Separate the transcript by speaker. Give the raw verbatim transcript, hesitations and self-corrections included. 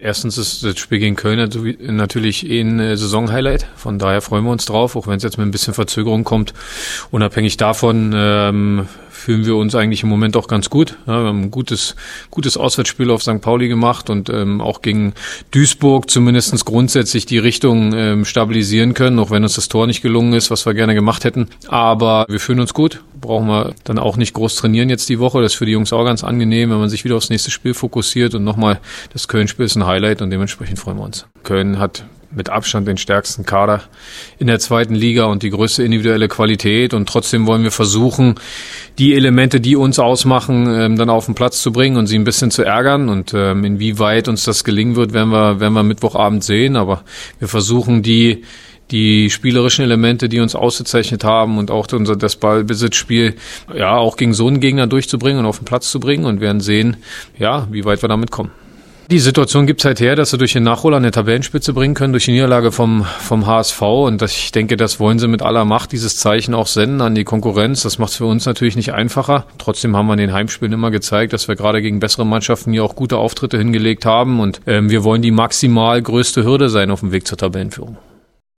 Speaker 1: Erstens ist das Spiel gegen Köln natürlich eh ein Saisonhighlight. Von daher freuen wir uns drauf, auch wenn es jetzt mit ein bisschen Verzögerung kommt. Unabhängig davon ähm, fühlen wir uns eigentlich im Moment auch ganz gut. Ja, wir haben ein gutes, gutes Auswärtsspiel auf Sankt Pauli gemacht und ähm, auch gegen Duisburg zumindest grundsätzlich die Richtung ähm, stabilisieren können, auch wenn uns das Tor nicht gelungen ist, was wir gerne gemacht hätten. Aber wir fühlen uns gut. Brauchen wir dann auch nicht groß trainieren jetzt die Woche. Das ist für die Jungs auch ganz angenehm, wenn man sich wieder aufs nächste Spiel fokussiert. Und nochmal, das Köln-Spiel ist ein Highlight und dementsprechend freuen wir uns. Köln hat mit Abstand den stärksten Kader in der zweiten Liga und die größte individuelle Qualität. Und trotzdem wollen wir versuchen, die Elemente, die uns ausmachen, ähm, dann auf den Platz zu bringen und sie ein bisschen zu ärgern. Und ähm, inwieweit uns das gelingen wird, werden wir, werden wir Mittwochabend sehen. Aber wir versuchen, die die spielerischen Elemente, die uns ausgezeichnet haben und auch unser das Ballbesitzspiel, ja, auch gegen so einen Gegner durchzubringen und auf den Platz zu bringen und werden sehen, ja, wie weit wir damit kommen. Die Situation gibt's halt her, dass sie durch den Nachholer eine Tabellenspitze bringen können, durch die Niederlage vom vom H S V. Und das, ich denke, das wollen sie mit aller Macht, dieses Zeichen auch senden an die Konkurrenz. Das macht es für uns natürlich nicht einfacher. Trotzdem haben wir in den Heimspielen immer gezeigt, dass wir gerade gegen bessere Mannschaften hier auch gute Auftritte hingelegt haben. Und ähm, wir wollen die maximal größte Hürde sein auf dem Weg zur Tabellenführung.